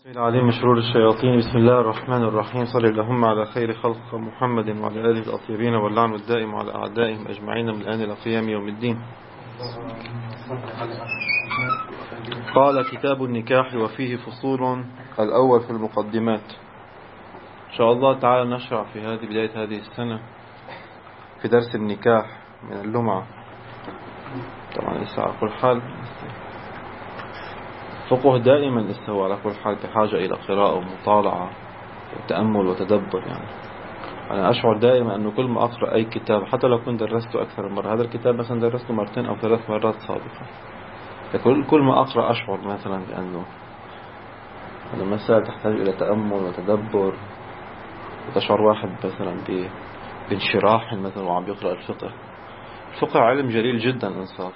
العليم من شرور الشياطين. بسم الله الرحمن الرحيم. صلى اللهم على خير خلق محمد وعلى آله الأطيبين، واللعن الدائم على أعدائهم أجمعين من الآن إلى قيام يوم الدين. قال: كتاب النكاح وفيه فصول. الأول في المقدمات. إن شاء الله تعالى نشرع في بداية هذه السنة في درس النكاح من اللمعة. طبعا لسه على كل حال فقه دائما لسه هو على كل حال بحاجة إلى قراءة ومطالعة وتأمل وتدبر. يعني أنا أشعر دائما أنه كل ما أقرأ أي كتاب، حتى لو كنت درسته أكثر من مرة، هذا الكتاب مثلا درسته مرتين أو 3 مرات سابقا، كل ما أقرأ أشعر مثلا بأنه المسألة تحتاج إلى تأمل وتدبر، وتشعر واحد مثلا بانشراح مثلا وعم يقرأ الفقه. الفقه علم جليل جدا إنصاف،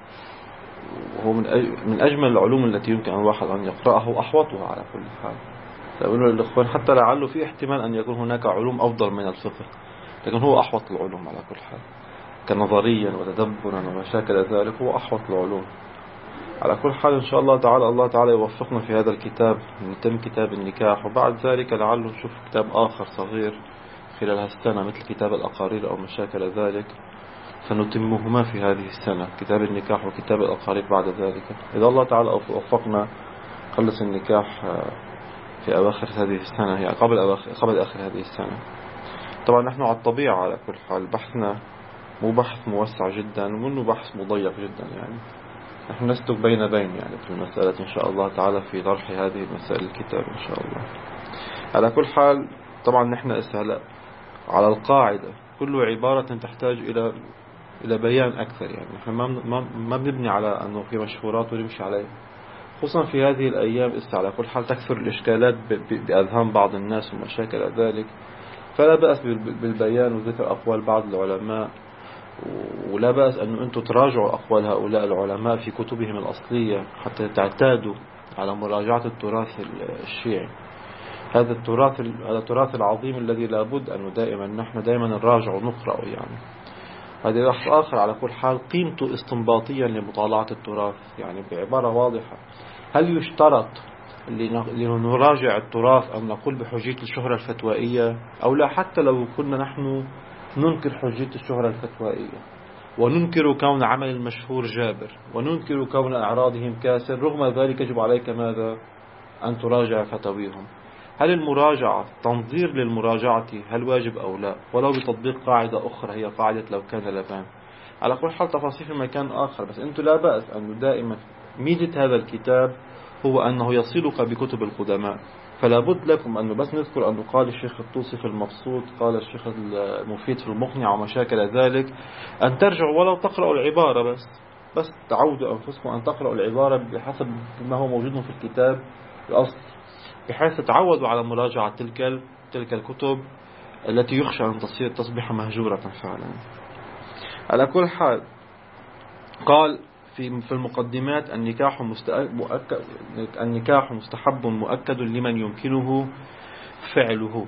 وهو من أجمل العلوم التي يمكن الواحد أن يقرأها وأحوطها على كل حال. سأقول للإخوان حتى لعله في احتمال أن يكون هناك علوم أفضل من الفقه، لكن هو أحوط العلوم على كل حال، كنظريا وتدبرا وما شاكل ذلك هو أحوط العلوم على كل حال. إن شاء الله تعالى الله تعالى يوفقنا في هذا الكتاب، نتم كتاب النكاح، وبعد ذلك لعله نشوف كتاب آخر صغير خلال هالسنة مثل كتاب الأقارير أو ما شاكل ذلك، فنتمهما في هذه السنة، كتاب النكاح وكتاب الأقارب بعد ذلك إذا الله تعالى وفقنا. خلص النكاح في أواخر هذه السنة، يعني قبل آخر هذه السنة. طبعا نحن على الطبيعة على كل حال بحثنا مو بحث موسع جدا ومنه بحث مضيق جدا، يعني نحن نسلك بين يعني في المسألة إن شاء الله تعالى في طرح هذه المسائل الكتاب إن شاء الله. على كل حال طبعا نحن استهلاء على القاعدة كل عبارة تحتاج إلى بيان أكثر، يعني نحن ما بنبني على أنه في مشهورات ونمشي عليه، خصوصا في هذه الأيام على كل حال تكثر الإشكالات بأذهان بعض الناس ومشاكل ذلك، فلا بأس بالبيان وذكر أقوال بعض العلماء، ولا بأس أن أنتم تراجعوا أقوال هؤلاء العلماء في كتبهم الأصلية حتى تعتادوا على مراجعة التراث الشيعي. هذا التراث العظيم الذي لابد أنه نحن دائما نراجع ونقرأ. يعني هذا بحث آخر على كل حال قيمته استنباطيا لمطالعة التراث، يعني بعبارة واضحة، هل يشترط لنراجع التراث أن نقول بحجية الشهرة الفتوائية أو لا؟ حتى لو كنا نحن ننكر حجية الشهرة الفتوائية وننكر كون عمل المشهور جابر وننكر كون أعراضهم كاسر، رغم ذلك يجب عليك ماذا؟ أن تراجع فتاويهم. هل المراجعة تنظير للمراجعة هل واجب أو لا، ولو بتطبيق قاعدة أخرى هي قاعدة لو كان لبان. على كل حال تفاصيل في مكان آخر، بس أنتم لا بأس أنه دائما ميزة هذا الكتاب هو أنه يصلك بكتب القدماء، فلا بد لكم أنه بس نذكر أنه قال الشيخ الطوسي في المبسوط، قال الشيخ المفيد في المقنع وما شاكل ذلك، أن ترجعوا ولو تقرأوا العبارة، بس تعودوا أنفسكم أن تقرأوا العبارة بحسب ما هو موجود في الكتاب الأصل، بحيث تتعودوا على مراجعة تلك الكتب التي يخشى أن تصبح مهجورة فعلا. على كل حال قال في المقدمات: النكاح مستحب مؤكد لمن يمكنه فعله.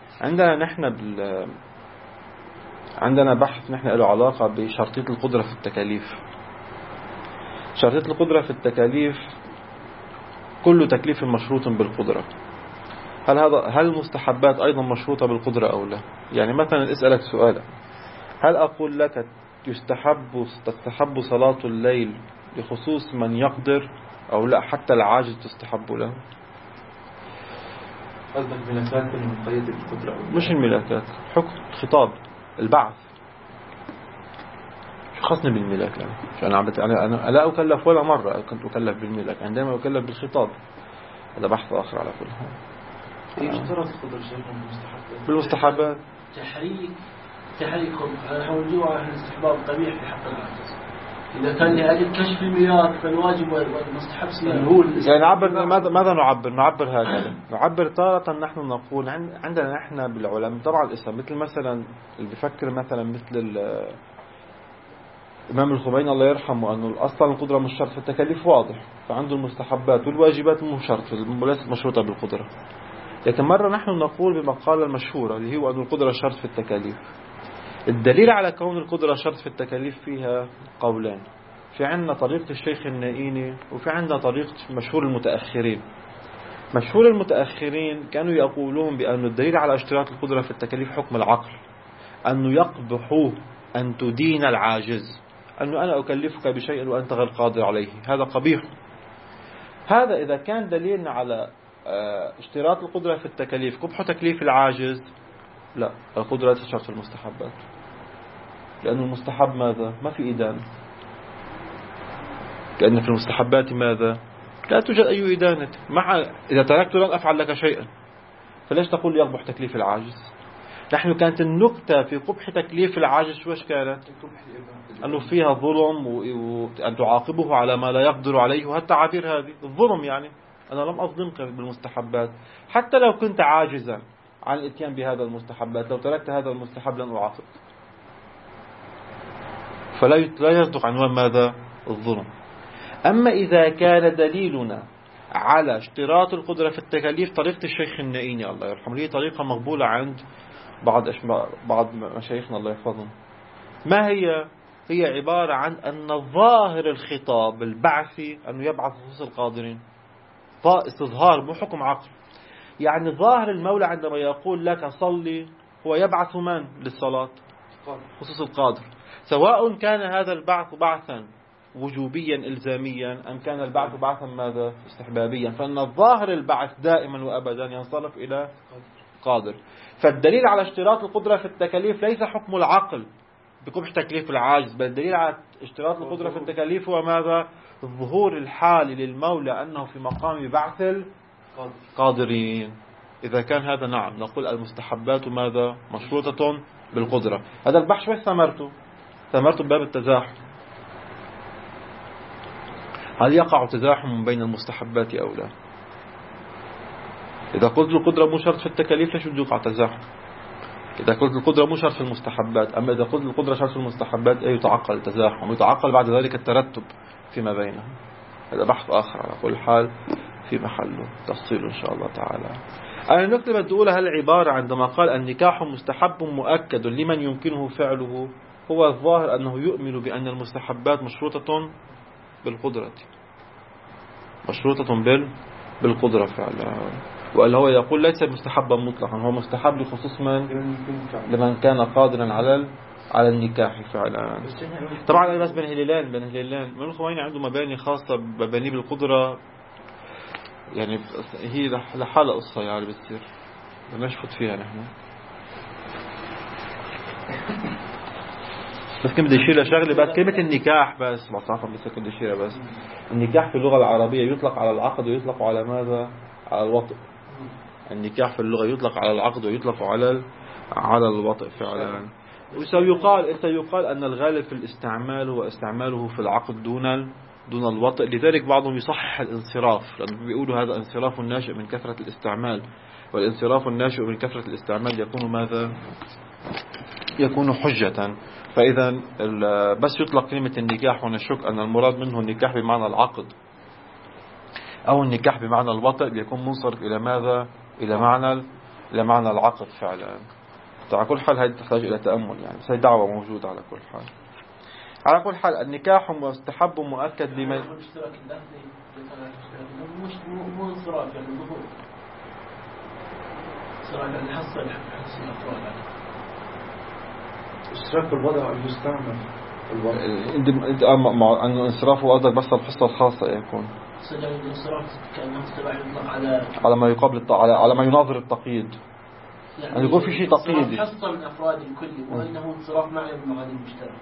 عندنا بحث نحن له علاقة بشرطية القدرة في التكاليف. شرطية القدرة في التكاليف كل تكليف مشروط بالقدرة. هل المستحبات أيضا مشروطة بالقدرة أو لا؟ يعني مثلا أسألك سؤالا: هل أقول لك تستحب صلاة الليل لخصوص من يقدر أو لا حتى العاجز تستحب له؟ قصدك ملكات المقيدة بالقدرة؟ مش الملكات، حكم الخطاب البعث. شو خصني بالملاك؟ أنا لا أكلف ولا مرة كنت أكلف بالملاك، عندما أكلف بالخطاب. هذا بحث آخر على كل حال. يشترط قدر شيء بالمستحبات تحريكهم على حول الجوع الاستحباب قبيح في حق العاجز. إذا كان لأجل كشف الميراث فالواجب والمستحب يعني ماذا نعبر هكذا. نعبر تارة نحن نقول عندنا نحن بالعلماء طبعا الإسلام، مثل مثلا اللي بيفكر مثلا مثل الإمام الخميني الله يرحمه أنه أصلا القدرة مش شرط في التكاليف، واضح، فعنده المستحبات والواجبات مو شرط، ليست مشروطة بالقدرة. لكن مرة نحن نقول بمقالة المشهورة اللي هو أن القدرة شرط في التكاليف. الدليل على كون القدرة شرط في التكاليف فيها قولان: في عندنا طريقة الشيخ النائيني وفي عندنا طريقة مشهور المتأخرين. مشهور المتأخرين كانوا يقولون بأن الدليل على اشتراط القدرة في التكاليف حكم العقل، أنه يقبح أن تدين العاجز، أنه أنا أكلفك بشيء وأنت غير قادر عليه، هذا قبيح. هذا إذا كان دليلنا على اشتراط القدرة في التكاليف قبح تكليف العاجز، لا، القدرة ليست شرط المستحبات، لأن المستحب ماذا؟ ما في إدانة، لأن في المستحبات ماذا؟ لا توجد أي إدانة. إذا تركت لن أفعل لك شيئا، فليش تقول لي يقبح تكليف العاجز؟ نحن كانت النكتة في قبح تكليف العاجز شوش كانت؟ أنه فيها ظلم وأن تعاقبه على ما لا يقدر عليه، وهالتعابير هذه الظلم. يعني أنا لم أظلمك بالمستحبات، حتى لو كنت عاجزا عن الاتيان بهذا المستحبات، لو تركت هذا المستحب لن أعاقبك. فلا يصدق عنوان ماذا؟ الظلم. أما إذا كان دليلنا على اشتراط القدرة في التكاليف طريقة الشيخ النائيني الله يرحمه، هي طريقة مقبولة عند بعض مشايخنا الله يحفظهم. ما هي؟ هي عبارة عن أن ظاهر الخطاب البعثي أنه يبعث خصوص القادرين، استظهار مو حكم عقل. يعني ظاهر المولى عندما يقول لك صلي هو يبعث من للصلاة؟ خصوص القادر، سواء كان هذا البعث بعثا وجوبيا إلزاميا أم كان البعث بعثا ماذا؟ استحبابيا. فإن الظاهر البعث دائما وأبدا ينصرف إلى قادر. فالدليل على اشتراط القدرة في التكاليف ليس حكم العقل بقبح تكليف العاجز، بل الدليل على اشتراط القدرة في التكاليف هو ماذا؟ الظهور الحالي للمولى أنه في مقام بعث القادرين. إذا كان هذا نعم نقول المستحبات ماذا؟ مشروطة بالقدرة. هذا البحث وش ثمرته؟ ثمرته باب التزاحم. هل يقع تزاحم بين المستحبات أو لا؟ إذا قلت القدرة مو شرط في التكاليف ليش بده يقع تزاحم؟ إذا قلت القدرة مو شرط في المستحبات، أما إذا قلت القدرة شرط في المستحبات يتعقل التزاحم، ويتعقل بعد ذلك الترتب فيما بينهم. هذا بحث آخر على كل حال في محله تفصيل إن شاء الله تعالى. أنا النقطة اللي بدي أقولها هالعبارة عندما قال النكاح مستحب مؤكد لمن يمكنه فعله، هو الظاهر أنه يؤمن بأن المستحبات مشروطة بالقدرة، مشروطة بالقدرة فعلا. وإلا هو يقول ليس مستحبا مطلقا، هو مستحب لخصوص من؟ لمن كان قادرا على النكاح فعلا. طبعا بس بين هلالين من الخوين عنده مباني خاصة مباني بالقدرة، يعني هي لحالة قصة يعني بتصير بدنا نشفط فيها نحن. بس كم بدي يشيلها شغلة، بس كلمة النكاح بس مصافة بس كم بدي يشيلها. بس النكاح في اللغة العربية يطلق على العقد ويطلق على ماذا؟ على الوطء. النكاح في اللغة يطلق على العقد ويطلق على الوطء فعلا. وسيقال أن الغالب في الاستعمال هو استعماله في العقد دون الوطء. لذلك بعضهم يصحح الانصراف، لأنه بيقولوا هذا انصراف ناشئ من كثرة الاستعمال، والانصراف الناشئ من كثرة الاستعمال يكون ماذا؟ يكون حجة. فإذا بس يطلق كلمة النكاح ونشك أن المراد منه النكاح بمعنى العقد أو النكاح بمعنى الوطء، بيكون منصرف إلى ماذا؟ إلى معنى العقد فعلا. على كل حال هذه تحتاج إلى تأمل يعني، بس هي دعوة موجودة على كل حال. على كل حال النكاح مستحب مؤكد لمن مو انصراف يعني ظهور صراحة يعني حصل الأفراد اشتراك الوضع يستعمل أنه انصرافه قصدك بس الحصة الخاصة يكون سجل الانصراف كأنه استبع يطلق على ما يقابل على ما يناظر التقييد، يعني يكون في شيء تقييدي حصة من أفراد الكل، وأنه انصراف معنى بمعاني المشترك.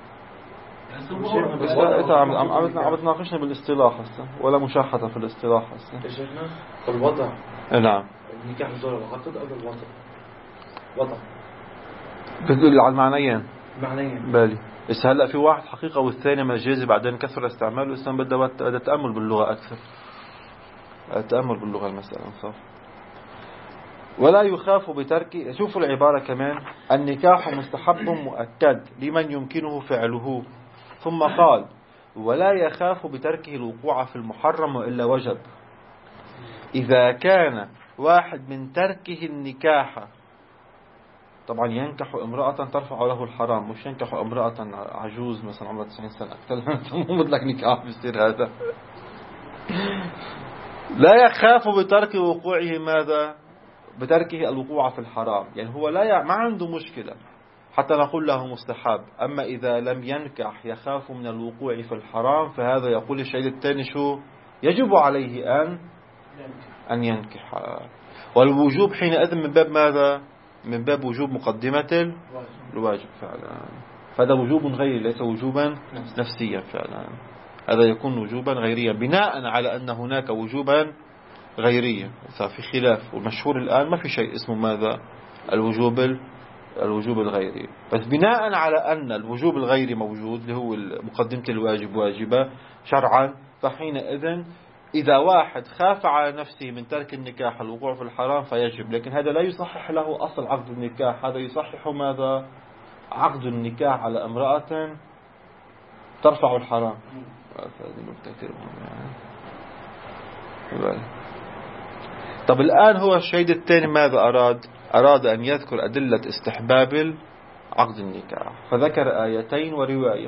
أنت عم تناقشنا بالاصطلاح هسه ولا مشاحة في الاصطلاح هسه؟ شيخنا الوضع نعم النكاح بدور العقد أو الوضع وضع بتدل على المعنيين بالي. بس هلا في واحد حقيقة والثاني مجازي بعدين كثر استعماله. الإنسان بده تأمل باللغة أكثر، تأمل باللغة المسألة صح. ولا يخاف بترك. شوفوا العبارة كمان، النكاح مستحب مؤكد لمن يمكنه فعله، ثم قال ولا يخاف بتركه الوقوع في المحرم وإلا وجب. إذا كان واحد من تركه النكاح، طبعا ينكح امرأة ترفع له الحرام، مش ينكح امرأة عجوز مثلا عمرها 90 سنة أكثر مو بدك نكاح بيصير هذا. لا يخاف بترك وقوعه ماذا؟ بتركه الوقوع في الحرام. يعني هو ما عنده مشكلة حتى نقول له مستحب. أما إذا لم ينكح يخاف من الوقوع في الحرام، فهذا يقول الشيء الثاني شو؟ يجب عليه أن ينكح. والوجوب حينئذ من باب ماذا؟ من باب وجوب مقدمة الواجب فعلا. فهذا وجوب غيري ليس وجوبا نفسيا فعلا. هذا يكون وجوبا غيريا بناء على أن هناك وجوبا غيريا. صار في خلاف، والمشهور الآن ما في شيء اسمه ماذا؟ الوجوب الغيري. بس بناء على أن الوجوب الغيري موجود اللي هو مقدمة الواجب واجبة شرعا، فحينئذ إذا واحد خاف على نفسه من ترك النكاح الوقوع في الحرام فيجب. لكن هذا لا يصحح له أصل عقد النكاح. هذا يصحح ماذا؟ عقد النكاح على امرأة ترفع الحرام. طب الآن هو الشهيد الثاني ماذا أراد أن يذكر أدلة استحباب عقد النكاح، فذكر آيتين ورواية.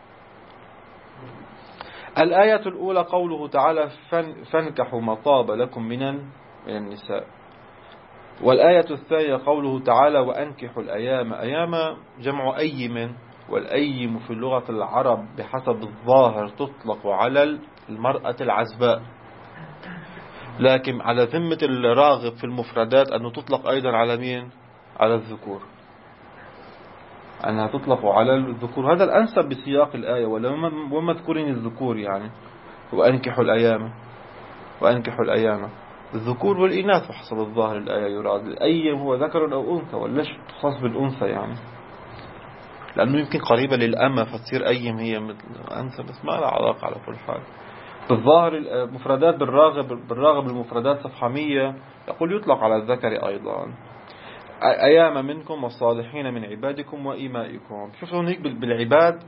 الآية الأولى قوله تعالى فانكحوا ما طاب لكم من النساء. والآية الثانية قوله تعالى وأنكحوا الأيام. أيام جمع أيم، والأيم في اللغة العرب بحسب الظاهر تطلق على المرأة العزباء، لكن على ذمة الراغب في المفردات أنه تطلق أيضا على مين؟ على الذكور، أنها تطلق على الذكور. هذا الأنسب بسياق الآية، ومذكورين الذكور يعني. وأنكحوا الأيام الذكور والإناث حسب الظاهر الآية يراد. الأيم هو ذكر أو أنثى، وليش تخص بالأنثى يعني؟ لأنه يمكن قريبة للأمة فتصير أيم هي مثل أنثى، بس ما لها علاقة على كل حال. بالظاهر المفردات بالراغب المفردات صفحة 100 يقول يطلق على الذكر أيضا. أيام منكم والصالحين من عبادكم وإمائكم. شوفوا هناك بالعباد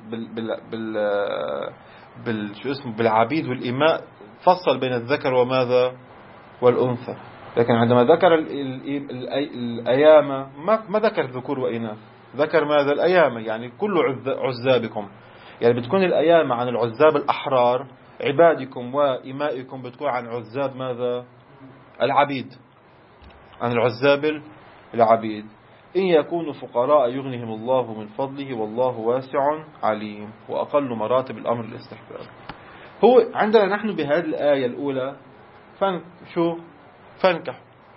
شو اسمه بالعبيد والإماء فصل بين الذكر وماذا؟ والأنثى. لكن عندما ذكر الأيام ما ذكر ذكور وإناث، ذكر ماذا؟ الأيام، يعني كل عزابكم. يعني بتكون الأيام عن العزاب الأحرار، عبادكم وإمائكم بتكون عن عزاب ماذا؟ العبيد، عن العزاب العبيد. إن يكونوا فقراء يغنهم الله من فضله والله واسع عليم. وأقل مراتب الأمر الاستحباب. هو عندنا نحن بهذه الآية الأولى فانكح،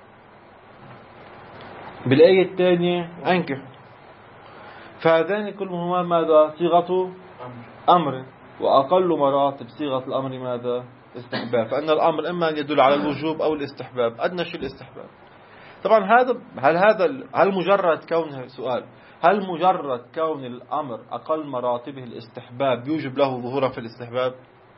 بالآية الثانية أنكح، فهذان كلهما ماذا؟ صيغة أمر. وأقل مراتب صيغة الأمر ماذا؟ استحباب. فأن الأمر إما أن يدل على الوجوب أو الاستحباب، أدنى شيء الاستحباب. طبعا هل مجرد كونه سؤال، هل مجرد كون الأمر أقل مراتبه الاستحباب يوجب له ظهورا في الاستحباب؟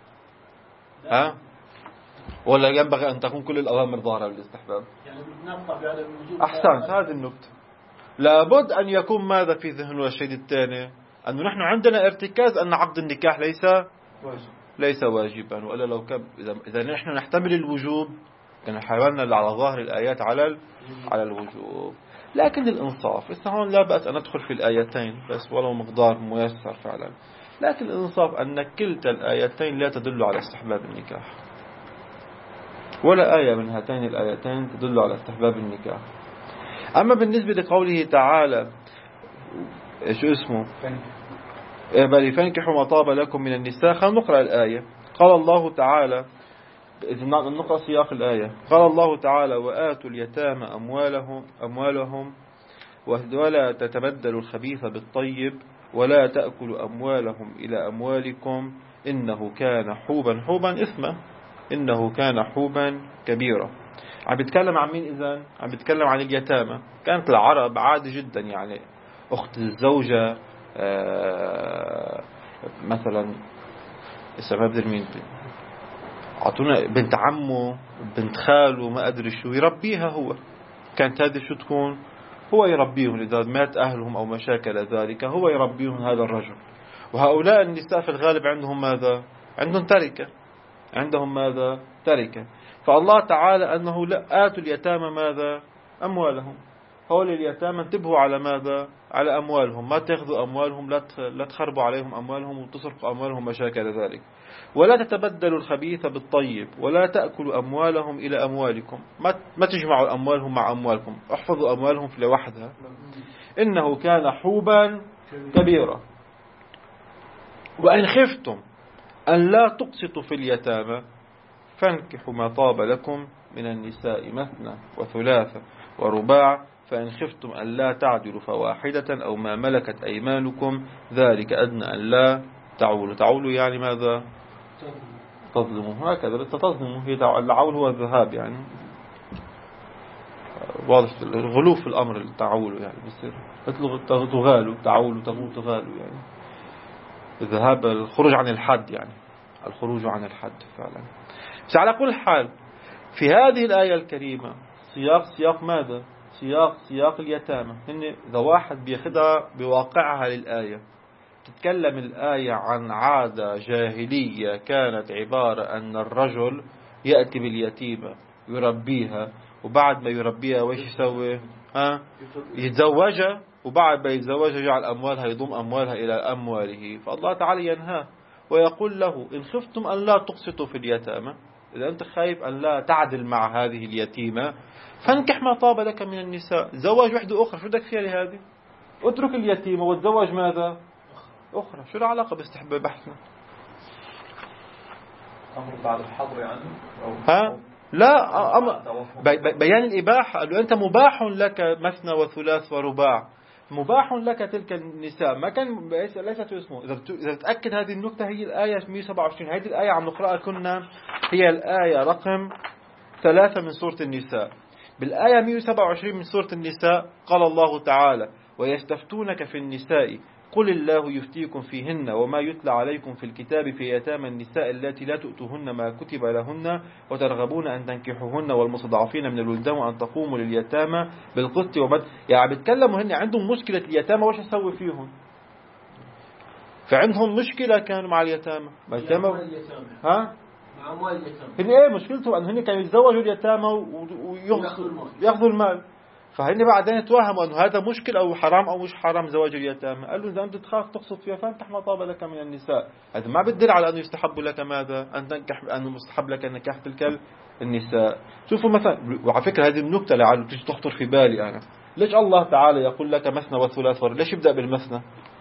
ولا ينبغي أن تكون كل الأوامر ظاهرة بالاستحباب؟ يعني نبقى على الوجوب. أحسنت، هذه النقطة. لابد أن يكون ماذا في ذهن الشيء الثاني؟ أنه نحن عندنا ارتكاز أن عقد النكاح ليس واجبا. وإلا لو كان إذا نحن نحتمل الوجوب كان حاولنا على ظاهر الآيات على الوجوب. لكن الإنصاف هون لا بأس أن ندخل في الآيتين بس ولو مقدار ميسر فعلا. لكن الإنصاف أن كلتا الآيتين لا تدل على استحباب النكاح، ولا آية من هاتين الآيتين تدل على استحباب النكاح. أما بالنسبة لقوله تعالى شو اسمه بل فانكحوا ما طاب لكم من النساء، خلينا نقرأ الآية. قال الله تعالى، إذا نقرأ سياق الآية، قال الله تعالى وآتوا اليتامى أموالهم ولا تتبدلوا الخبيث بالطيب ولا تأكلوا أموالهم إلى أموالكم إنه كان حوبا إثما إنه كان حوبا كبيرا. عم بيتكلم عن مين إذن؟ عم بيتكلم عن اليتامى. كانت العرب عادي جدا يعني أخت الزوجة مثلا اسمها ما بدر مين عطونا بنت عمه بنت خاله ما أدري شو يربيها هو. كانت هذه شو تكون؟ هو يربيهم إذا مات أهلهم أو مشاكل ذلك هو يربيهم هذا الرجل. وهؤلاء النساء في الغالب عندهم ماذا؟ عندهم تركة. عندهم ماذا؟ تركة. فالله تعالى أنه لا آتوا اليتامى ماذا؟ أموالهم. هؤلاء اليتامى انتبهوا على ماذا؟ على أموالهم، ما تأخذوا أموالهم، لا تخربوا عليهم أموالهم وتسرقوا أموالهم مشاكل ذلك. ولا تتبدلوا الخبيث بالطيب، ولا تأكلوا أموالهم إلى أموالكم، ما تجمعوا أموالهم مع أموالكم، احفظوا أموالهم في لوحدها، إنه كان حوبا كبيرا. وإن خفتم أن لا تقسطوا في اليتامى فانكحوا ما طاب لكم من النساء مثنى وثلاث ورباع، فإن خفتم أن لا تعدلوا فواحدة أو ما ملكت أيمانكم ذلك أدنى أن لا تعولوا. تعولوا يعني ماذا؟ تظلموا. هكذا التظلموا هي العول هو الذهاب يعني، واضح الغلو في الأمر التعول يعني بيصير تغالوا تعولوا تغالوا يعني الذهاب، الخروج عن الحد يعني، الخروج عن الحد فعلا. بس على كل حال في هذه الآية الكريمة سياق ماذا؟ سياق اليتامى. إذا واحد بياخدها بواقعها للآية، تتكلم الآية عن عادة جاهلية كانت عبارة أن الرجل يأتي باليتيمة يربيها، وبعد ما يربيها وإيش يسوي؟ يتزوجها، وبعد ما يتزوجها يجعل أموالها، يضم أموالها إلى أمواله. فالله تعالى ينهاه ويقول له إن خفتم أن لا تقسطوا في اليتامى، إذا أنت خايف أن لا تعدل مع هذه اليتيمة فانكح ما طاب لك من النساء، زواج وحدة أخرى، شو بدك فيها لهذه؟ اترك اليتيمة وتزوج ماذا؟ أخرى. شو العلاقة باستحباب بحثنا؟ أمر بعد الحظر يعني لا بيان الإباحة. قال له أنت مباح لك مثنى وثلاث ورباع، مباح لك تلك النساء، ما كان ليست اسمه. إذا تأكد هذه النكتة هي الآية 127. هذه الآية عم نقرأها كنا، هي الآية رقم 3 من سورة النساء. بالآية 127 من سورة النساء قال الله تعالى ويستفتونك في النساء قل الله يفتيكم فيهن وما يتلى عليكم في الكتاب في يتامى النساء التي لا تؤتوهن ما كتب لهن وترغبون أن تنكحوهن والمستضعفين من الولدان وأن تقوموا لليتامى بالقسط يعني بيتكلموا هن عندهم مشكلة اليتامى، وش يسوي فيهم؟ فعندهم مشكلة كانوا مع اليتامى. مع أموال اليتامى هن إيه مشكلتهم؟ أن هن كانوا يتزوجوا اليتامى ويأخذوا المال. فهن بعدين توهموا أنه هذا مشكل أو حرام أو مش حرام زواج اليتامى. قال له إذا أنت تخاف تقصد فيها فانكح ما طاب لك من النساء. هذا ما بيدل على أنه يستحب لك ماذا؟ أن تنكح، أنه مستحب لك أن نكح تلك النساء. شوفوا مثلا، وعلى فكرة هذه النكتة لعله تيجي تخطر في بالي أنا، ليش الله تعالى يقول لك مثنى وثلاث ليش يبدأ بالمثنى؟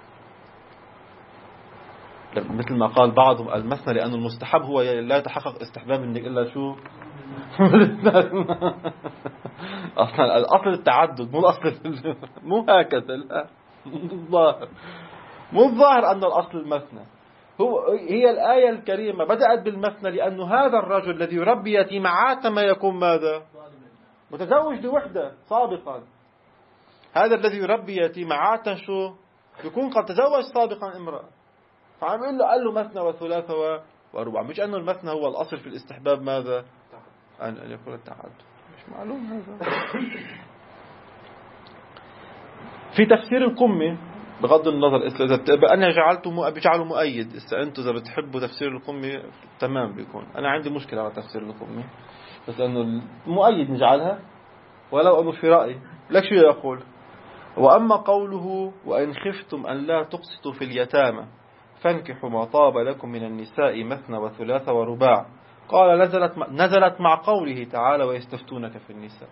مثل ما قال بعضهم المثنى لأن المستحب هو لا يتحقق استحباب إلا شو؟ أصلا الأصل التعدد، مو الأصل مو هكذا، لا مو الظاهر أن الأصل المثنى. هي الآية الكريمة بدأت بالمثنى لأنه هذا الرجل الذي يربي يتيمة عادة ما يكون ماذا؟ متزوج لوحده سابقا. هذا الذي يربي يتيمة عادة شو؟ يكون قد تزوج سابقا امرأة، فعم يقول له قال له مثنى وثلاثة وربع، مش أنه المثنى هو الأصل في الاستحباب ماذا؟ أن يكون التعدد. مش معلوم هذا. في تفسير القمي بغض النظر إذا أنا بجعله مؤيد، أنتوا إذا بتحبوا تفسير القمي تمام بيكون. أنا عندي مشكلة على تفسير القمي، بس أنه مؤيد نجعلها ولو أنه في رأي. لك شو يقول؟ وأما قوله وإن خفتم أن لا تقسطوا في اليتامى فانكحوا ما طاب لكم من النساء مثنى وثلاث ورباع، قال نزلت مع قوله تعالى ويستفتونك في النساء.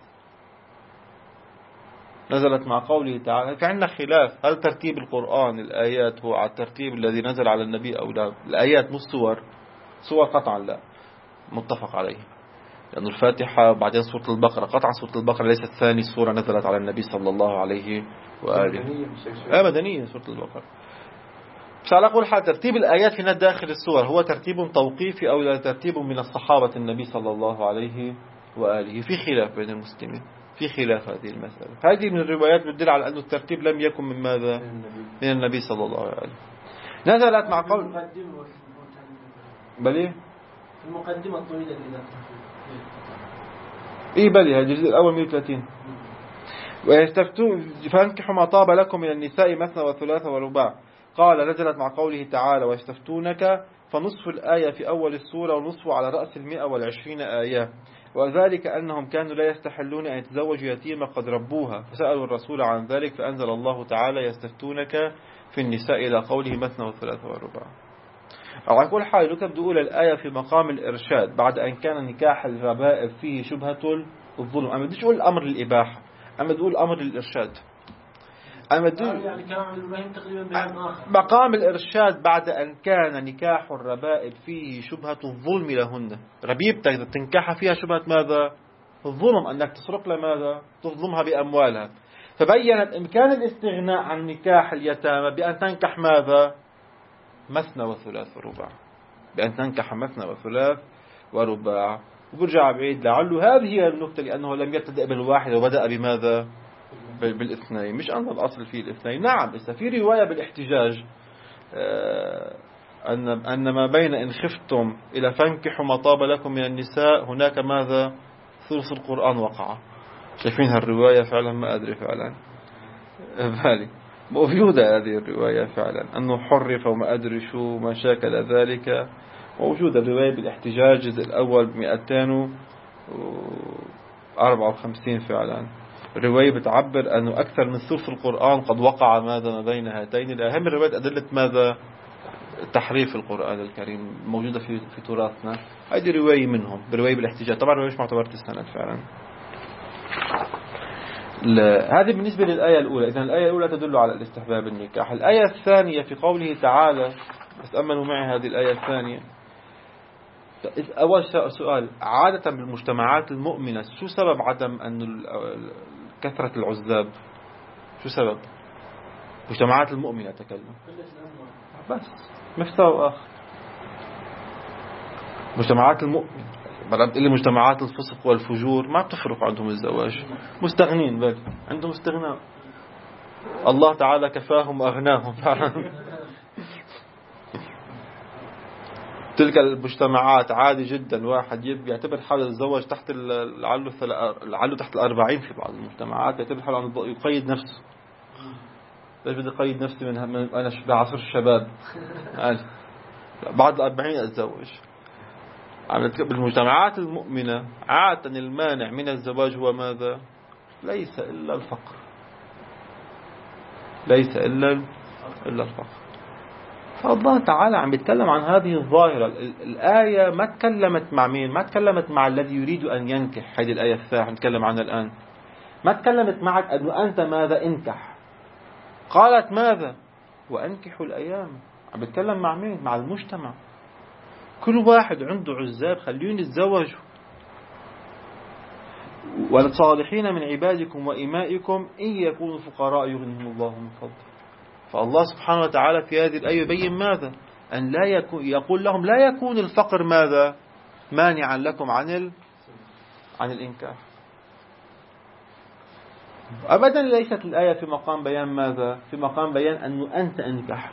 نزلت مع قوله تعالى. في عندنا خلاف هل ترتيب القرآن الآيات هو على الترتيب الذي نزل على النبي أو لا؟ الآيات مش صور قطعا لا، متفق عليه، لأن الفاتحة بعدين سورة البقرة، قطعا سورة البقرة ليست ثاني سورة نزلت على النبي صلى الله عليه وآله. مدنية سورة البقرة. بس على كل حال ترتيب الآيات هنا داخل السور هو ترتيب توقيفي أو لا ترتيب من الصحابة النبي صلى الله عليه وآله. في خلاف بين المسلمين في خلاف هذه المسألة. هذه من الروايات بتدل على أن الترتيب لم يكن من ماذا؟ من النبي صلى الله عليه وآله. نزلت مع قول بلي المقدمة الطويلة بلي هذا الجزء الأول 130. ويستفتون فانكحوا ما طاب لكم من النساء مثنى وثلاث ورباع، قال نزلت مع قوله تعالى ويستفتونك، فنصف الآية في أول السورة ونصف على رأس 120 آية. وذلك أنهم كانوا لا يستحلون أن يتزوجوا يتيمة قد ربوها فسألوا الرسول عن ذلك فأنزل الله تعالى يستفتونك في النساء إلى قوله مثنى وثلاث ورباع. على كل حال لك بدي أقول الآية في مقام الإرشاد بعد أن كان نكاح الربائب فيه شبهة الظلم. أنا بديش أقول الأمر للإباحة، أنا بدي أقول الأمر للإرشاد. أنا بدي يعني كلام إبراهيم تقريبا بيان آخر. مقام الإرشاد بعد أن كان نكاح الربائب فيه شبهة الظلم لهن. ربيبتك تنكحها فيها شبهة ماذا؟ الظلم، أنك تسرق لماذا؟ تظلمها بأموالها. فبينت إمكان الاستغناء عن نكاح اليتامى بأن تنكح ماذا؟ مثنى وثلاث ورباع، بأن تنكح مثنى وثلاث ورباع. وبرجع بعيد لعله هذه هي النقطة، لأنه لم يبتدأ بالواحد وبدأ بماذا؟ بالاثنين. مش أن الأصل فيه الاثنين. نعم إذا في رواية بالاحتجاج أن ما بين إن خفتم إلى فانكحوا ما طاب لكم من النساء هناك ماذا؟ ثلث القرآن وقع. شايفين هالرواية فعلا؟ ما أدري فعلا بالي موجودة هذه الرواية فعلا، أنه حرف وما أدري شو ما شاكل ذلك. موجودة الرواية بالاحتجاج الجزء الأول 254 فعلا. الرواية بتعبر أنه أكثر من ثلث القرآن قد وقع ماذا ما بين هاتين. الأهم الرواية أدلة ماذا؟ تحريف القرآن الكريم موجودة في تراثنا. هذه رواية منهم برواية بالاحتجاج. طبعا مش معتبرة السند فعلا. هذه بالنسبة للآية الأولى. إذن الآية الأولى تدل على الاستحباب النكاح. الآية الثانية في قوله تعالى، تأملوا معي هذه الآية الثانية. أول سؤال، عادة بالمجتمعات المؤمنة شو سبب عدم أن كثرة العزاب؟ شو سبب؟ مجتمعات المؤمنة تكلم بس مفتوى آخر. مجتمعات المؤمنة بل بتقلي مجتمعات الفسق والفجور ما بتفرق عندهم الزواج، مستغنين بل عندهم استغناء. الله تعالى كفاهم وأغناهم فعلا. تلك المجتمعات عادي جدا واحد يعتبر حاله يتزوج تحت لعله تحت 40 في بعض المجتمعات، يعتبر حاله يقيد نفسه. ليش بدي أقيد نفسي من أنا بعصر الشباب بعد 40 أتزوج؟ بالمجتمعات المؤمنة عادة المانع من الزواج هو ماذا؟ ليس إلا الفقر، ليس إلا الفقر. فالله تعالى عم يتكلم عن هذه الظاهرة. الآية ما تكلمت مع مين؟ ما تكلمت مع الذي يريد أن ينكح. هذه الآية الثانية نتكلم عنها الآن. ما تكلمت معك أنه أنت ماذا انكح. قالت ماذا؟ وأنكحوا الأيام. عم يتكلم مع مين؟ مع المجتمع. كل واحد عنده عزاب خليون يتزوجوا. والصالحين من عبادكم وإمائكم إن يكونوا فقراء يغنيهم الله من فضله. فالله سبحانه وتعالى في هذه الآية يبين ماذا؟ أن لا يكون، يقول لهم لا يكون الفقر ماذا؟ مانعا لكم عن الإنكاح. أبدا ليست الآية في مقام بيان ماذا؟ في مقام بيان أنه أنت أنكح.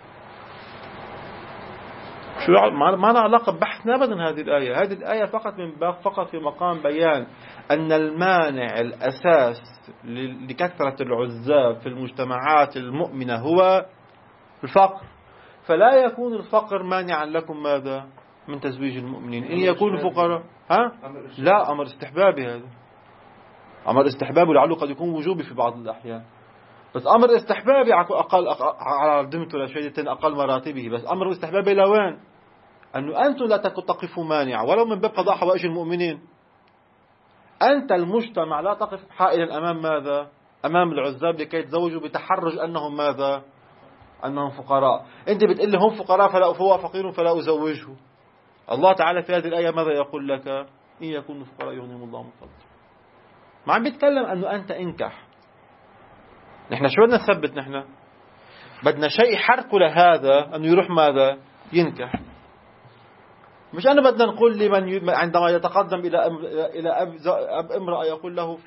شو ما لها علاقة ببحثنا أبدا هذه الآية. هذه الآية فقط في مقام بيان أن المانع الأساس لكثرة العزاب في المجتمعات المؤمنة هو الفقر. فلا يكون الفقر مانعا لكم ماذا؟ من تزويج المؤمنين إن يكونوا فقراء. لا، أمر استحبابي. هذا أمر استحبابي لعله قد يكون وجوبي في بعض الأحيان، بس أمر استحبابي أقل على دمته لشيء أقل مراتبه. بس أمر استحبابي لوين؟ أنه أنتم لا تقفوا مانع ولو من باب قضاء حوائج المؤمنين. أنت المجتمع لا تقف حائلا أمام ماذا؟ أمام العزاب لكي يتزوجوا بتحرج أنهم ماذا؟ أنهم فقراء. أنت بتقول لي هم فقراء فهو فقير فلا أزوجه. الله تعالى في هذه الآية ماذا يقول لك؟ إن يكونوا فقراء يغنيهم الله من فضله. ما عم بيتكلم أنه أنت انكح. نحن شو بدنا نثبت؟ نحن بدنا شيء يحركه لهذا أنه يروح ماذا؟ ينكح. مش أنا بدنا نقول لمن عندما يتقدم إلى أب امرأة يقول له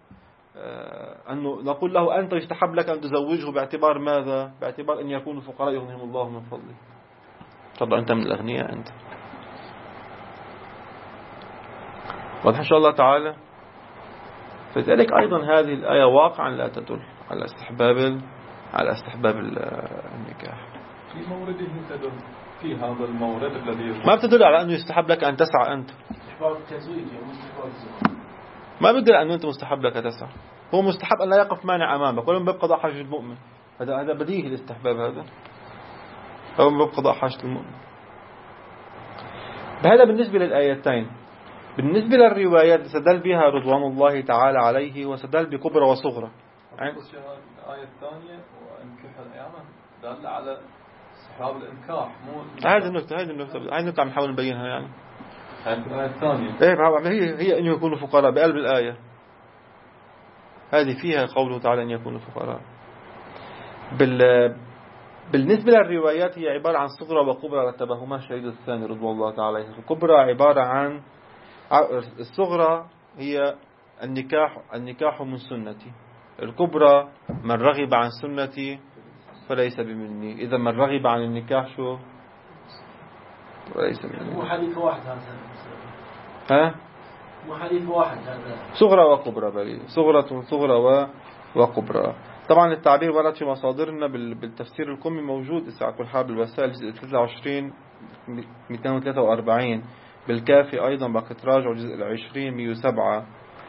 أنه نقول له أنت يستحب لك أن تزوجه باعتبار ماذا؟ باعتبار أن يكونوا فقراء يغنيهم الله من فضله. طبعا أنت من الأغنياء أنت. واضح إن شاء الله تعالى. فذلك أيضا هذه الآية واقعا لا تدل على استحباب النكاح. في مورده تدل في هذا المورد الذي ما بتدل على أنه يستحب لك أن تسعى أنت. استحباب التزويج أو استحباب الزواج. ما بدل أن أنت مستحب لك تسعى، هو مستحب أن لا يقف مانع أمامك، ولم يبقى قضاء حاجة المؤمن. هذا بديهي الاستحباب، هذا هو من باب قضاء حاجة المؤمن. هذا بالنسبة للآيتين. بالنسبة للروايات استدل بها رضوان الله تعالى عليه، واستدل بكبرى وصغرى. الآية الثانية وأنكح الأيام دل على استحباب الإنكاح، مو هذه النقطة عم نحاول نبينها يعني. الآية الثانية هي أن يكونوا فقراء بقلب الآية، هذه فيها قوله تعالى أن يكونوا فقراء. بالنسبة للروايات هي عبارة عن صغرى وكبرى رتبهما الشهيد الثاني رضوان الله تعالى عليه. الكبرى عبارة عن الصغرى هي النكاح من سنتي، الكبرى من رغب عن سنتي فليس بمني. إذا من رغب عن النكاح شو؟ فليس مني. مو حديث واحد هذا. ها؟ مو حديث واحد هذا. صغرى وكبرى بلي، صغرى وكبرى. طبعا التعبير ورد في مصادرنا بالتفسير الكمي موجود على كل حال بالوسائل 23 243، بالكافي أيضا بقى تراجع جزء 20 107.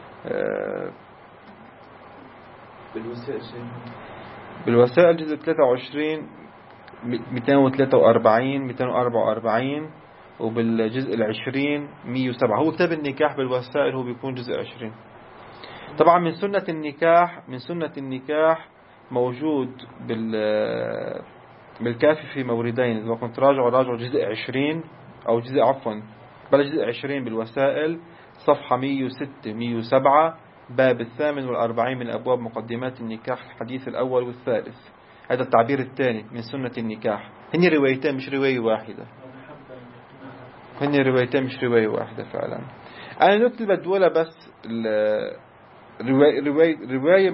بالوسائل جزء 23 243 244، وبالجزء 20 107. هو كتاب النكاح بالوسائل هو بيكون جزء 20. طبعا من سنة النكاح موجود بالكافي في موردين. إذا كنت راجع جزء 20 أو جزء 20 بالوسائل صفحة 106 107، باب 48 من أبواب مقدمات النكاح، الحديث الأول والثالث. هذا التعبير الثاني من سنة النكاح. هني روايتين مش رواية واحدة، فعلا. أنا نكتب الدولة بس رواية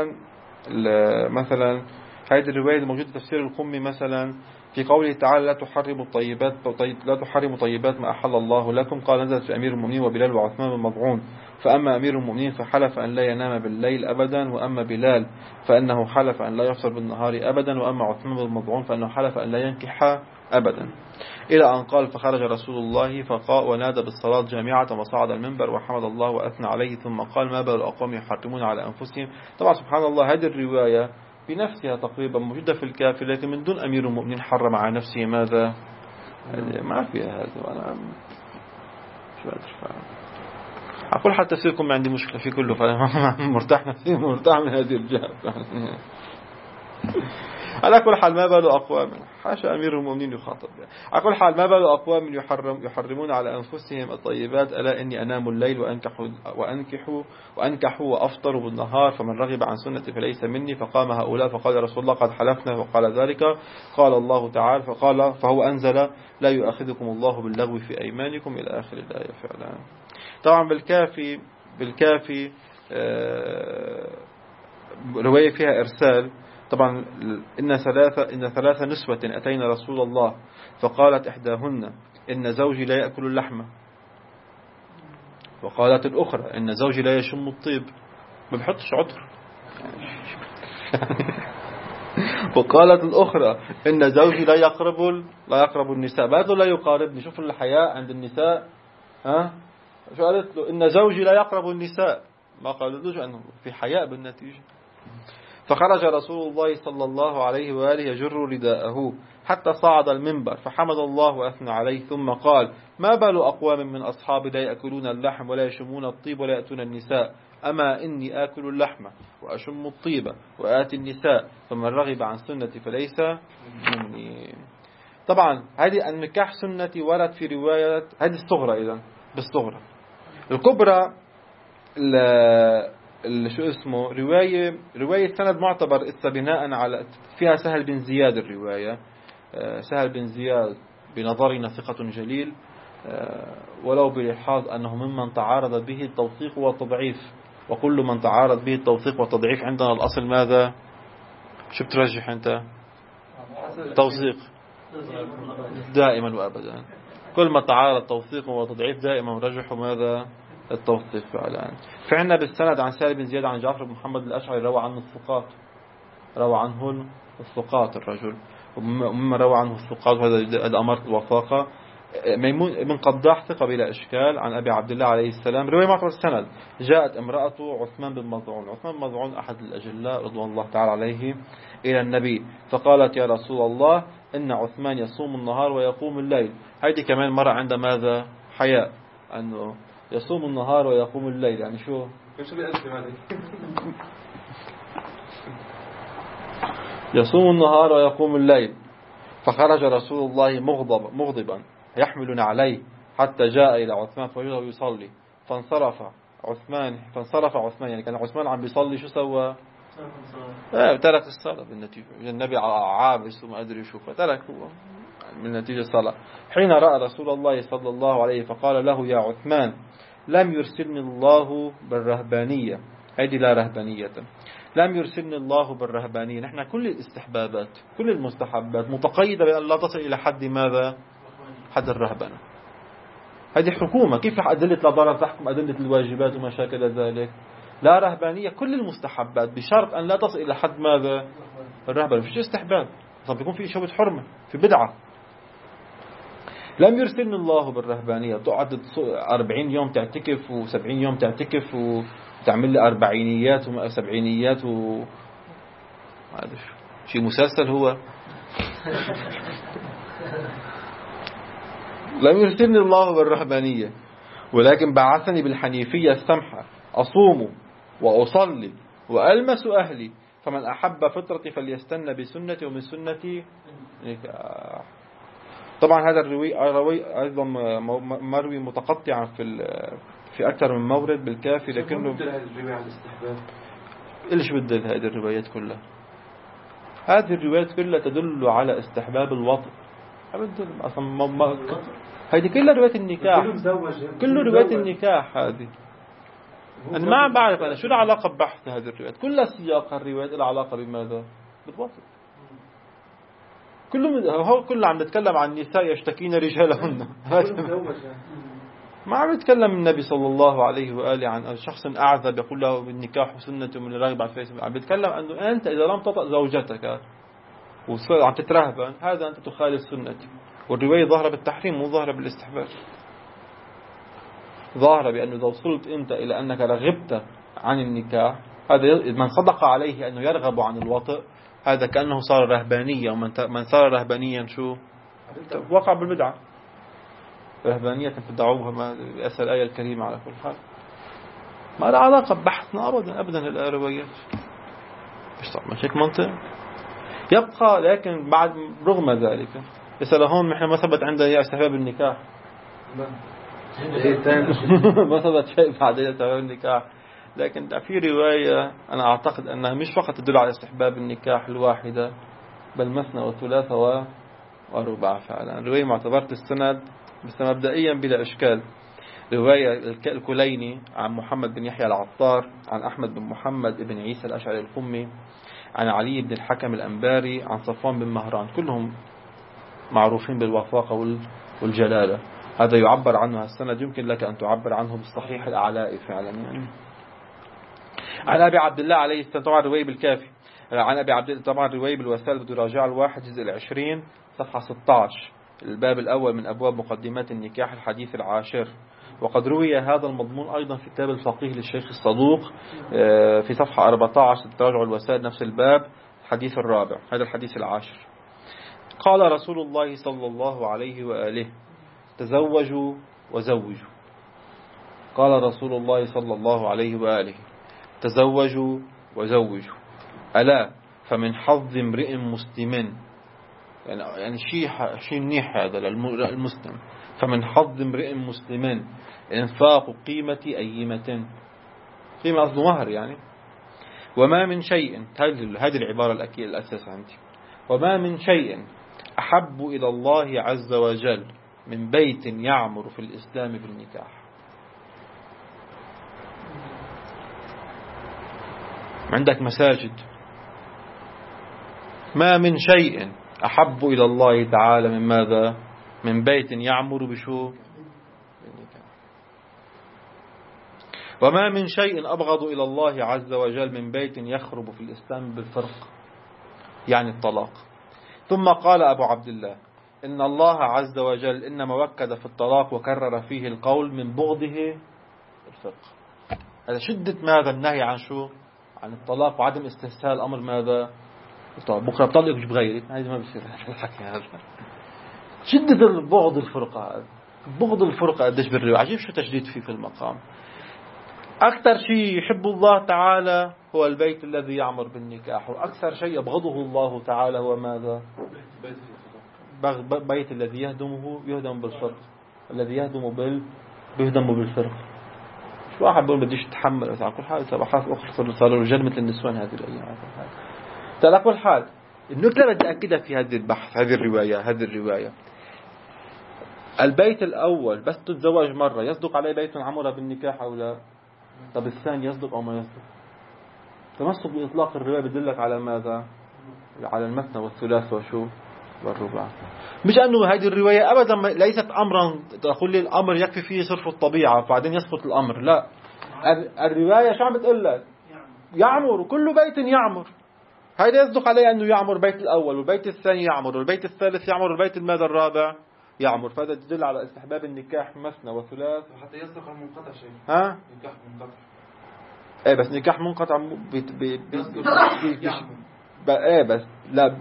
مثلا هذه الرواية الموجودة في تفسير القمي مثلا في قوله تعالى لا تحرموا طيبات ما أحل الله لكم. قال نزلت في أمير المؤمنين وبلال وعثمان بن مظعون. فأما أمير المؤمنين فحلف أن لا ينام بالليل أبدا، وأما بلال فأنه حلف أن لا يفطر بالنهار أبدا، وأما عثمان بن مظعون فأنه حلف أن لا ينكح أبدا، إلى أن قال فخرج رسول الله ونادى بالصلاة جامعة وصعد المنبر وحمد الله وأثنى عليه، ثم قال ما بال الأقوام يحرمون على أنفسهم. طبعا سبحان الله هذه الرواية بنفسها تقريبا موجودة في الكافي، لكن من دون أمير المؤمنين حرم على نفسه ماذا؟ ما فيها هذا. أنا شو أدري، أقول حتى تفسيركم عندي مشكلة في كله، فأنا مرتاح من هذه الجهة. على كل حال ما بال أقوام، حاشا أمير المؤمنين يخاطب. على كل حال ما بال أقوام يحرمون على أنفسهم الطيبات، ألا إني أنام الليل وأنكح وأفطر بالنهار، فمن رغب عن سنتي فليس مني. فقام هؤلاء فقال رسول الله قد حلفنا، وقال ذلك قال الله تعالى فهو أنزل لا يؤاخذكم الله باللغو في أيمانكم إلى آخر الآية. فعلا طبعا بالكافي رواية فيها إرسال. طبعا إن ثلاث نسوة أتينا رسول الله فقالت إحداهن إن زوجي لا يأكل اللحمة، وقالت الأخرى إن زوجي لا يشم الطيب، ما بيحطش عطر. وقالت الأخرى إن زوجي لا يقرب النساء، بعد لا يقاربني. شوف الحياء عند النساء. شو قالت له؟ إن زوجي لا يقرب النساء، ما قالتلوش أنه في حياء بالنتيجة. فخرج رسول الله صلى الله عليه وآله يجر رداءه حتى صعد المنبر فحمد الله وأثنى عليه، ثم قال ما بال أقوام من أصحابي لا يأكلون اللحم ولا يشمون الطيب ولا يأتون النساء، أما إني آكل اللحم وأشم الطيب وآتي النساء، فمن رغب عن سنتي فليس مني. طبعا هذه النكاح سنتي ورد في رواية، هذه الصغرى. إذن بالصغرى. الكبرى شو اسمه رواية سند معتبر بناء على فيها سهل بن زياد. الرواية سهل بن زياد بنظرنا ثقة جليل، ولو بلحاظ أنه ممن تعارض به التوثيق والتضعيف، وكل من تعارض به التوثيق والتضعيف عندنا الأصل ماذا؟ شو بترجح أنت؟ توثيق دائما وأبدا. كل ما تعارض توثيق وتضعيف دائما رجح ماذا؟ التوثيق. فعلا فعنا بالسند عن سهل بن زياد عن جعفر بن محمد الأشعري روى عنه الثقات الرجل، ومما روى عنه الثقات، وهذا أمر الوثاقة. ميمون بن قداح ثقة بلا إشكال عن أبي عبد الله عليه السلام، رواية معتبر السند. جاءت امرأة عثمان بن مظعون، عثمان بن مظعون أحد الأجلاء رضوان الله تعالى عليه، إلى النبي فقالت يا رسول الله إن عثمان يصوم النهار ويقوم الليل. هذه كمان مرة عند ماذا؟ حياء، أنه يصوم النهار ويقوم الليل، يعني شو يصوم النهار ويقوم الليل. فخرج رسول الله مغضبا يحملنا عليه حتى جاء إلى عثمان فوجده يصلي فانصرف عثمان، يعني كان عثمان عم بيصلي شو سوى؟ ترك الصلاة بالنتيجة، النبي عابس وما أدري شو، فترك هو من نتيجة الصلاة. حين رأى رسول الله صلى الله عليه فقال له يا عثمان لم يرسلني الله بالرهبانية، هذه لا رهبانية، لم يرسلني الله بالرهبانية. نحن كل الاستحبابات كل المستحبات متقيدة بأن لا تصل إلى حد ماذا؟ حد الرهبنة. هذه حكومة، كيف أدلة لا ضرر تحكم أدلة الواجبات وما شاكل ذلك؟ لا رهبانية، كل المستحبات بشرط أن لا تصل إلى حد ماذا؟ الرهبنة. فيش استحباب، طب بيكون في شوبة حرمة، في بدعة. لم يرسلني الله بالرهبانية، تقعد 40 يوم تعتكف و70 يوم تعتكف وتعمل لي 40يات و70يات هذا شيء مسلسل هو. لم يرسلني الله بالرهبانية ولكن بعثني بالحنيفية السمحة، أصوم وأصلي وألمس أهلي، فمن أحب فطرتي فليستنى بسنتي ومن سنتي. طبعا هذا الروي أيضا مروي متقطعا في أكثر من مورد بالكافي، لكنه إيش بدل هذه الروايات كلها؟ هذه الروايات كلها تدل على استحباب الوطء. أصلا هذه كلها رواية النكاح، كل رواية النكاح هذه. أنا ما بعرف أنا شو العلاقة ببحث هذه الروايات، كلها سياق الروايات لها علاقة بماذا؟ بالوطء. كله عم نتكلم عن النساء يشتكين رجالهن. ما عم يتكلم النبي صلى الله عليه وآله عن شخص أعذب يقول له بالنكاح وسنة من راغب عن فيسبوك. عم بيتكلم أنه أنت إذا لم تطأ زوجتك وعم تترهبن هذا أنت تخالف سنتي. والرواية ظاهرة بالتحريم مو ظاهرة بالاستحباب، ظاهرة بأنه إذا وصلت أنت إلى أنك رغبت عن النكاح، هذا من صدق عليه أنه يرغب عن الوطء هذا كأنه صار رهبانية، ومن صار رهبانيا شو؟ وقع بالبدعة. رهبانية تدعوها ما بأسر الآية الكريمة على كل حال، ما له علاقة ببحثنا أبدا الروايات. مش هيك منطق؟ يبقى لكن بعد رغم ذلك يسأل هون نحن ما ثبت عندنا استحباب النكاح، ما ثبت شيء بعد استحباب النكاح، لكن في رواية أنا أعتقد أنها مش فقط تدل على استحباب النكاح الواحدة بل مثنى وثلاثة ورباع فعلا. رواية معتبرة السند بس مبدئيا بلا إشكال. رواية الكليني عن محمد بن يحيى العطار عن أحمد بن محمد بن عيسى الأشعري القمي عن علي بن الحكم الأنباري عن صفوان بن مهران، كلهم معروفين بالوفاقة والجلالة. هذا يعبر عنه السند، يمكن لك أن تعبر عنه بالصحيح الأعلاء فعلا يعني. عن أبي عبد الله عليه السلام، طبعا رواية بالكافي. عن أبي عبد الله طبعا رواية بالوسائل بده يراجع الواحد جزء 20 صفحة 16 الباب الأول من أبواب مقدمات النكاح الحديث العاشر. وقد روي هذا المضمون أيضا في كتاب الفقيه للشيخ الصدوق في صفحة 14 تراجع الوسائل نفس الباب الحديث الرابع، هذا الحديث العاشر. قال رسول الله صلى الله عليه وآله تزوجوا وزوجوا. قال رسول الله صلى الله عليه وآله تزوجوا وزوجوا، ألا فمن حظ امرئ مسلم، يعني شيء منيح هذا للمسلم. فمن حظ امرئ مسلم انفاق قيمة أيمة، قيمة أصل مهر يعني. وما من شيء، هذه العبارة الأساس عندي، وما من شيء أحب إلى الله عز وجل من بيت يعمر في الإسلام بالنكاح. عندك مساجد، ما من شيء أحب إلى الله تعالى من ماذا؟ من بيت يعمر بشو؟ بالنكاح. وما من شيء أبغض إلى الله عز وجل من بيت يخرب في الإسلام بالفرق، يعني الطلاق. ثم قال أبو عبد الله إن الله عز وجل إنما وكد في الطلاق وكرر فيه القول من بغضه الفرق. هذا شدة ماذا؟ النهي عن شو؟ عن الطلاق وعدم استهسال الأمر ماذا؟ بكرة بطلق مش بغيرك، هذا ما بصير الحكي هذا. شدة البغض الفرقة هذا، بغض الفرقة قديش بالرواية، عجيب شو تشديد فيه في المقام. أكثر شيء يحب الله تعالى هو البيت الذي يعمر بالنكاح، وأكثر شيء يبغضه الله تعالى هو ماذا؟ بيت الذي يهدم بالفرق، الذي يهدم بالفرق. شو واحد بيقول بديش تحمل، بس على كل حال بخاف أخسر، صار رجال مثل النسوان هذه الأيام. على كل حال النكتة بدي أكدها في هذه البحث، هذه الرواية البيت الأول بس تتزوج مرة يصدق عليه بيت عمر بالنكاح أو لا؟ طب الثاني يصدق أو ما يصدق؟ تمسك بإطلاق الرواية بدلك على ماذا؟ على المثنى والثلاث وشو؟ والرباع. مش أنه هذه الرواية أبدا ليست أمرا تقول لي الأمر يكفي فيه صرف الطبيعة بعدين يسقط الأمر، لا. الرواية شو عم بتقول لك؟ يعمر، كل بيت يعمر. هذا يصدق عليه أنه يعمر البيت الأول والبيت الثاني يعمر والبيت الثالث يعمر والبيت الماذا الرابع يعمر. فهذا تدل على استحباب النكاح مثنى وثلاث. وحتى يصدق المنقطع شيء. ها؟ نكاح منقطع. ايه بس نكاح منقطع ايه بس لا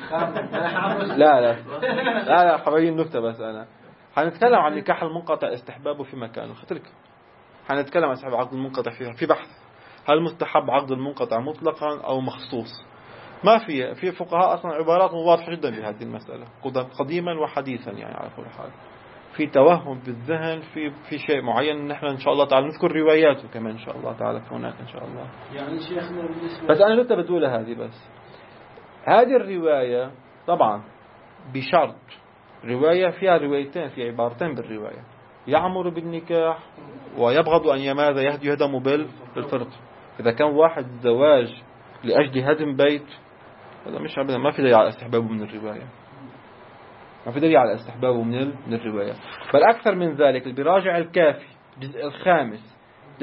لا حبايبي النكتة بس أنا حنتكلم عن نكاح المنقطع استحبابه في مكانه. خطرك حنتكلم عن استحباب عقد المنقطع في بحث هل مستحب عقد المنقطع مطلقا أو مخصوص. ما في فقهاء أصلا عبارات واضحة جدا بهذه المسألة قديما وحديثا، يعني على كل حال في توهم بالذهن في شيء معين. نحن إن شاء الله تعالى نذكر رواياته كمان إن شاء الله تعالى هناك إن شاء الله. يعني شيخنا بس أنا جبت بتقولها هذه بس هذه الرواية طبعا بشرط رواية فيها روايتين، في عبارتين بالرواية يعمر بالنكاح ويبغض أن ماذا يهدم بالفرق. إذا كان واحد زواج لأجل هدم بيت هذا مش أبدا ما في دليل على استحبابه من الرواية، ما في دليل على استحبابه من الرواية. بل أكثر من ذلك اللي براجع الكافي الجزء الخامس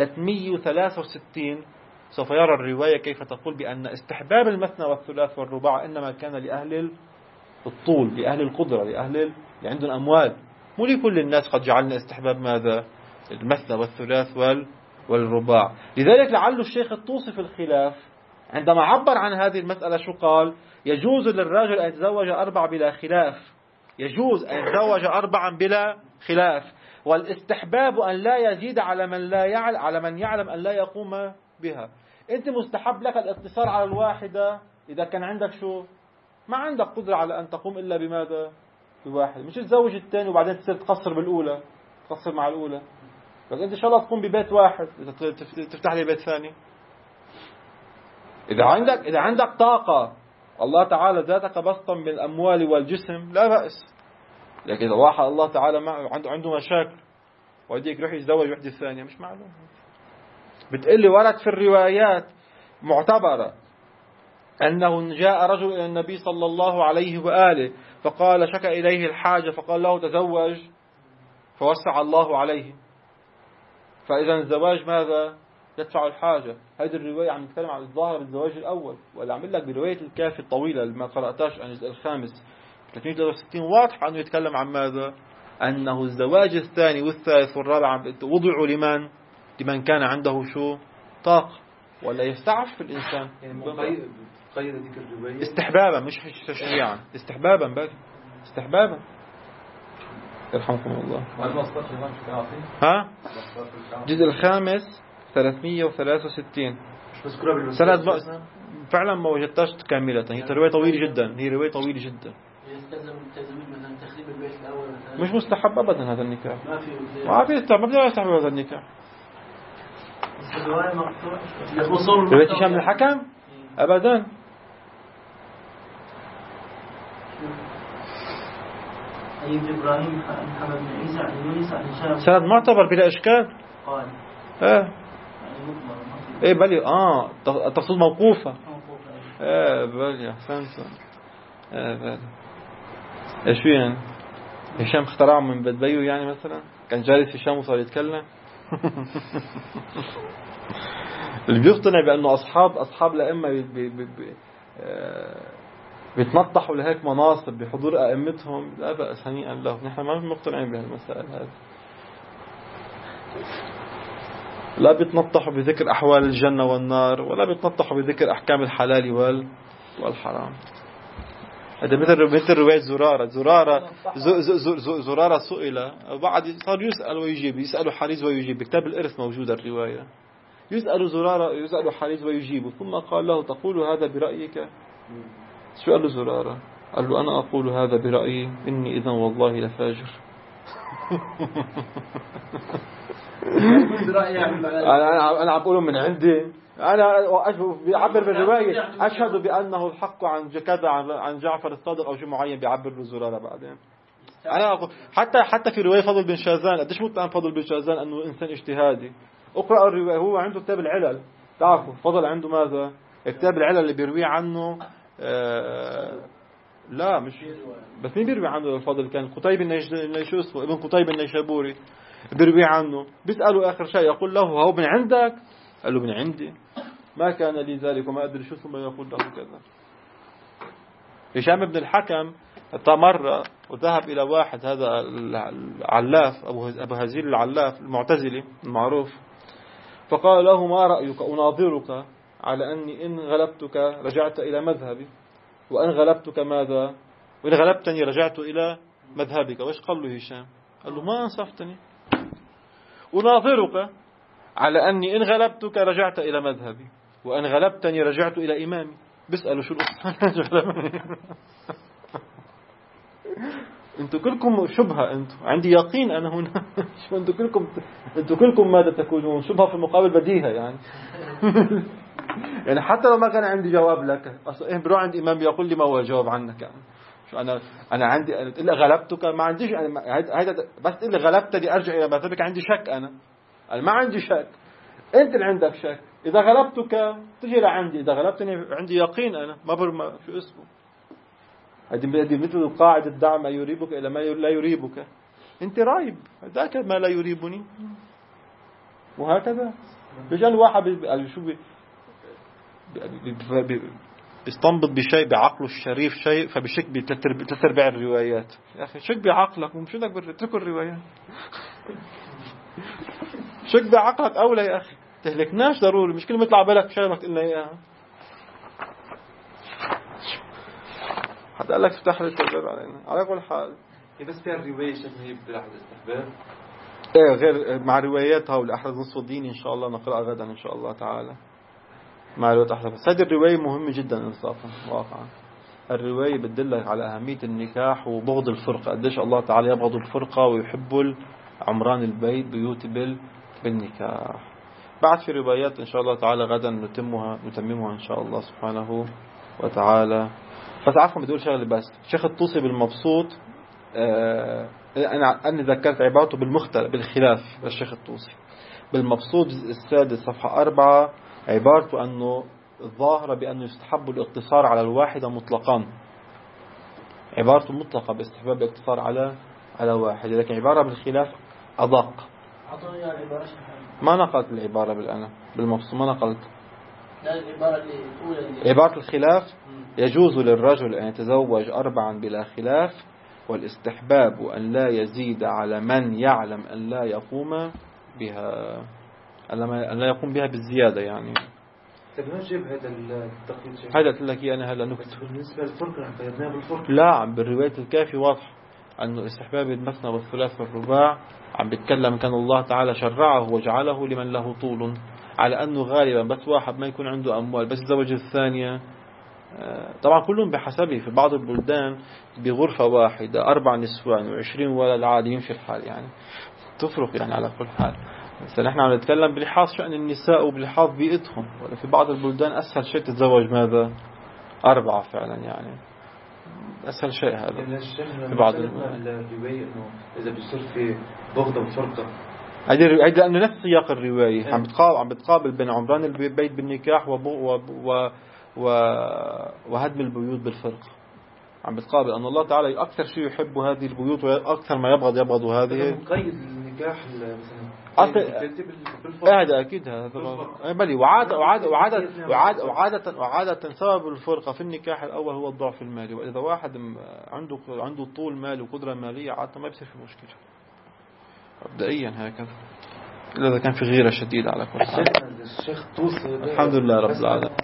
363 سوف يرى الرواية كيف تقول بأن استحباب المثنى والثلاث والرباع إنما كان لأهل الطول، لأهل القدرة، لأهل اللي عندهم أموال، مو لكل الناس. قد جعلنا استحباب ماذا؟ المثنى والثلاث والرباع. لذلك لعل الشيخ الطوسي في الخلاف عندما عبر عن هذه المسألة شو قال؟ يجوز للرجل أن يتزوج 4 بلا خلاف، يجوز أن يتزوج 4 بلا خلاف، والاستحباب أن لا يزيد على من يعلم أن لا يقوم بها. أنت مستحب لك الاقتصار على الواحدة إذا كان عندك شو؟ ما عندك قدرة على أن تقوم إلا بماذا؟ بواحد. مش تتزوج الثاني وبعدين تصير تقصر بالأولى، تقصر مع الأولى. بس أنت إن شاء الله تقوم ببيت واحد، إذا تفتح لي بيت ثاني. إذا عندك طاقة الله تعالى ذاتك بسطا من الأموال والجسم لا بأس. لكن إذا واحد الله تعالى عنده مشاكل وديك يروح يتزوج وحدة ثانية مش معلوم. بتقلي ورد في الروايات معتبرة أنه جاء رجل إلى النبي صلى الله عليه وآله فقال شكى إليه الحاجة فقال له تزوج فوسع الله عليه. فإذا الزواج ماذا؟ يدفع الحاجة. هذه الرواية عم نتكلم عن الظاهر بالزواج الأول، ولا عمل لك برواية الكافي الطويلة اللي ما قرأتاش عن الجزء الخامس 363 واضح أنه يتكلم عن ماذا؟ أنه الزواج الثاني والثالث والرابع وضعوا لمن كان عنده شو؟ طاقة ولا يستعف في الإنسان. قيد ذيك الرواية استحبابا مش تشريعا، استحبابا بل استحبابا. يرحمكم الله. ها؟ الجزء الخامس 363 سند فعلا ما وجدتهاش كاملة. هي رواية طويلة جدا، هي رواية طويلة جدا. يستلزم مثلا تخريب البيت الأول مثلا. مش مستحب أبدا هذا النكاح. ما في يستحب هذا النكاح. الرواية مقطوع. رواية هشام بن الحكم أبدا. أيوب إبراهيم محمد بن عيسى عن يونس عن هشام سند معتبر بلا إشكال. قال ايه بلي تقصد موقوفة. بلي احسنت. بلي ايش في يعني هشام اخترعه من بدبيو يعني مثلا كان جالس هشام وصار يتكلم. اللي بيقتنع بأنه أصحاب الأئمة بيتنطحوا لهيك مناصب بحضور أئمتهم، لا بأس، هنيئا له. نحن ما مقتنعين بهالمسائل هذه. لا بيتنطحوا بذكر أحوال الجنة والنار، ولا بيتنطحوا بذكر أحكام الحلال والحرام. هذا مثل رواية زرارة سئل بعد صار يسأل ويجيب، يسأل حريز ويجيب، بكتاب الإرث موجودة الرواية. يسأل حريز ويجيب، ثم قال له تقول هذا برأيك؟ شو قال له زرارة؟ قال له أنا أقول هذا برأيي، إني إذن والله لفاجر. أنا عم بقوله من عندي، أنا بيعبر بالرواية أشهد بأنه الحق عن كذا عن جعفر الصادق أو شيء معين، بيعبر بالزرارة بعدين. أنا أقول حتى في رواية فضل بن شازان، قديش متهم فضل بن شازان أنه إنسان اجتهادي. اقرأ الرواية، هو عنده كتاب العلل، تعرفوا فضل عنده ماذا؟ كتاب العلل اللي بيروي عنه لا مش بس مين بيروي عنه الفضل؟ كان قتيبة شو اسمه، ابن قتيبة النيشابوري بيروي عنه. بيسأله آخر شيء يقول له هو من عندك؟ قال له من عندي، ما كان لي ذلك وما أدري شو، ثم يقول له كذا. هشام بن الحكم مرة وذهب إلى واحد، هذا العلاف أبو هزيل العلاف المعتزلي المعروف، فقال له ما رأيك أناظرك على أني إن غلبتك رجعت إلى مذهبي، وإن غلبتك ماذا؟ وإن غلبتني رجعت إلى مذهبك. وإيش قال له هشام؟ قال له ما أنصفتني، أناظرك على أني إن غلبتك رجعت إلى مذهبي، وإن غلبتني رجعت إلى إمامي. بيسألوا شو القصة؟ انتوا كلكم شبهة، انتوا عندي يقين أنا هنا. انتوا كلكم ماذا تكونون؟ شبهة في المقابل بديهة يعني. يعني حتى لو ما كان عندي جواب لك، اصلا بروح عند إمام يقول لي ما هو الجواب عنك يعني. شو أنا عندي إلا غلبتك، ما عنديش هذا، بس إلا غلبتني أرجع إلى مذهبك، عندي شك أنا ما عندي شك، أنت اللي عندك شك. إذا غلبتك تجي لعندي، إذا غلبتني عندي يقين أنا ما شو اسمه. هذه مثل قاعدة دع ما يريبك إلى ما لا يريبك. أنت رايب، ذاك ما لا يريبني، وهكذا. بيجان واحد شو بيستنبط بشيء بعقله الشريف شيء، فبشك بثلاث ارباع الروايات. يا أخي شك بعقلك، ومش بدك تترك الروايات. شك بعقلك أولى يا أخي، تهلكناش ضروري، مش كل ما يطلع بالك شغلك إلا إياها. حتى قال لك افتح لي التجربة علينا على كل حال. بس فيها الرواية شكل هي بلحظة استحباب. ايه غير مع رواياتها والأحرز نصف الدين إن شاء الله نقرأ غدا إن شاء الله تعالى مع رواية أحرز. بس هذه الرواية مهمة جدا إنصافا واقعا. الرواية بتدلك على أهمية النكاح وبغض الفرقة، قديش الله تعالى يبغض الفرقة ويحب عمران البيت بيوت بالنكاح. بعد في روايات إن شاء الله تعالى غدا نتممها إن شاء الله سبحانه وتعالى. بس عفوا بدي أقول شغله، بس شيخ الطوسي بالمبسوط أنا ذكرت عبارته بالخلاف للشيخ الطوسي بالمبسوط السادس صفحة 4، عبارته أنه الظاهرة بأنه يستحب الاقتصار على الواحدة مطلقا، عبارته مطلقة باستحباب الاقتصار على واحدة، لكن عبارة بالخلاف أدق. ما نقلت العبارة بالمبسوط، ما نقلت. لا العبارة اللي تقول عبارة الخلاف يجوز للرجل أن يتزوج 4 بلا خلاف، والاستحباب أن لا يزيد على من يعلم أن لا يقوم بها، أن لا يقوم بها بالزيادة يعني. طيب ما جيب هذا التقييد؟ هذا قلت لك أنا هلا نكتة. بالنسبة للفرق قيدناه بالفرق. لا بالرواية الكافي واضح أنه استحباب المثنى والثلاث والرباع، عم بيتكلم كان الله تعالى شرعه وجعله لمن له طول، على أنه غالبا بس واحد ما يكون عنده أموال بس يتزوج الثانية. طبعا كلهم بحسبه، في بعض البلدان بغرفة واحدة 4 نسوان و20 ولد عادي يمشي الحال يعني، تفرق يعني على كل حال. بس نحن عم نتكلم بلحاظ شأن النساء وبلحاظ بيئتهم، ولا في بعض البلدان أسهل شيء تتزوج ماذا 4 فعلا يعني، أسهل شيء هذا في بعض الرواية إنه إذا بيصير في بغضة وفرقة، هذه لأنه نفس سياق الرواية عم بتقابل بين عمران البيت بالنكاح وهدم البيوت بالفرقة، عم بتقابل أن الله تعالى أكثر شيء يحب هذه البيوت وأكثر ما يبغض هذه. مقيد النكاح مثلا هذا أكيد هذا بلي. وعادة سبب الفرقة في النكاح الأول هو الضعف المالي، وإذا واحد عنده طول مالي وقدرة مالية عادة ما بيصير في مشكلة مبدئيا هكذا، إلا إذا كان في غيرة شديدة على كل حال. الشيخ توصي الحمد لله رب العالمين.